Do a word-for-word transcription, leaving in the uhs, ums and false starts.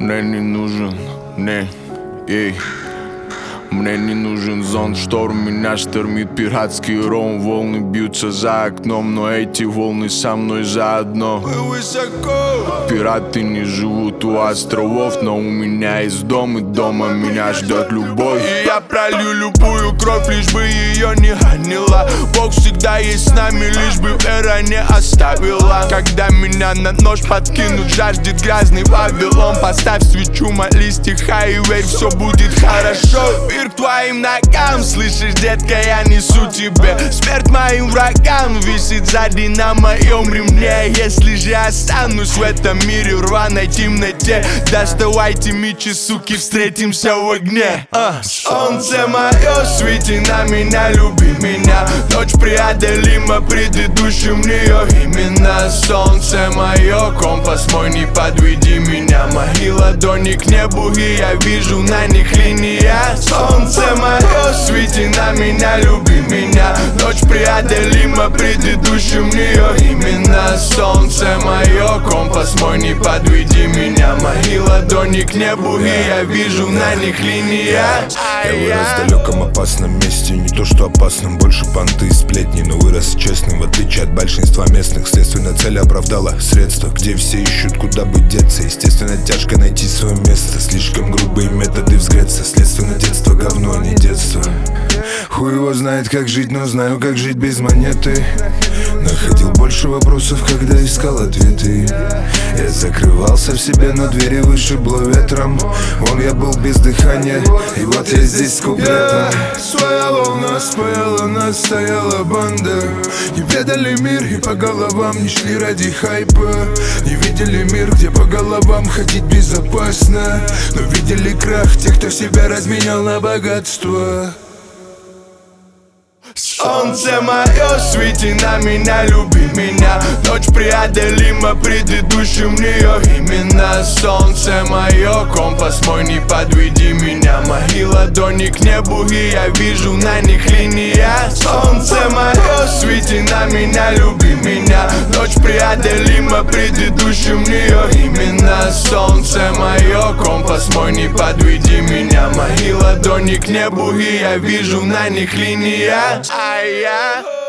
Мне не нужен, не, ей. Мне не нужен зонт, шторм, меня штормит пиратский ром. Волны бьются за окном, но эти волны со мной заодно. Мы высоко. Пираты не живут у островов, но у меня есть дом, и дома меня ждет любовь. И я пролью любую кровь, лишь бы ее не ранила. Бог всегда есть с нами, лишь бы вера не оставила. Когда меня на нож подкинут, жаждет грязный Вавилон. Поставь свечу, молись тихо и верь, все будет хорошо. Мир к твоим ногам, слышишь, детка, я несу тебе смерть моим врагам. Висит сзади на моем ремне. Если же останусь в этом мире в рваной темноте, доставайте мечи, суки, встретимся в огне. а. Солнце мое, свети на меня, люби меня. Ночь преодолима, предыдущим нее именно. Солнце мое, компас мой, не подведи меня. Мои ладони к небу, и я вижу на них линия. Солнце мое, свети на меня, люби меня. Ночь преодолима, предыдущим нее именно. Солнце мое, компас мой, не подведи меня. Мои ладони к небу, и я вижу на них линия. Я вырос в далеком опасном месте, не то что опасным, больше понты и сплетни. Но вырос честным, в отличие от большинства местных. Следственно, цель оправдала средства, где все ищут, куда бы деться. Естественно, тяжко найти свое место, слишком грубые методы взгреться. Следственно, детство говно, а не детство. Хуй его знает, как жить, но знаю, как жить без монеты. Находил больше вопросов, когда искал ответы. Я закрывался в себе, но двери вышибло ветром. Вон я был без дыхания, и вот я здесь с куплетом. Своя волна спаяла нас, стояла банда. Не ведали мир и по головам не шли ради хайпа. Не видели мир, где по головам ходить безопасно. Но видели крах тех, кто себя разменял на богатство. Солнце мое, свети на меня, люби меня. Ночь преодолима, предыдущим нее именно. Солнце мое, компас мой, не подведи меня. Мои ладони к небу, и я вижу на них линия. Солнце мое, свети на меня, люби меня. Ночь преодолима, предыдущим нее именно. Солнце мое, компас мой, не подведи меня. Мои ладони к небу, и я вижу на них линия. А я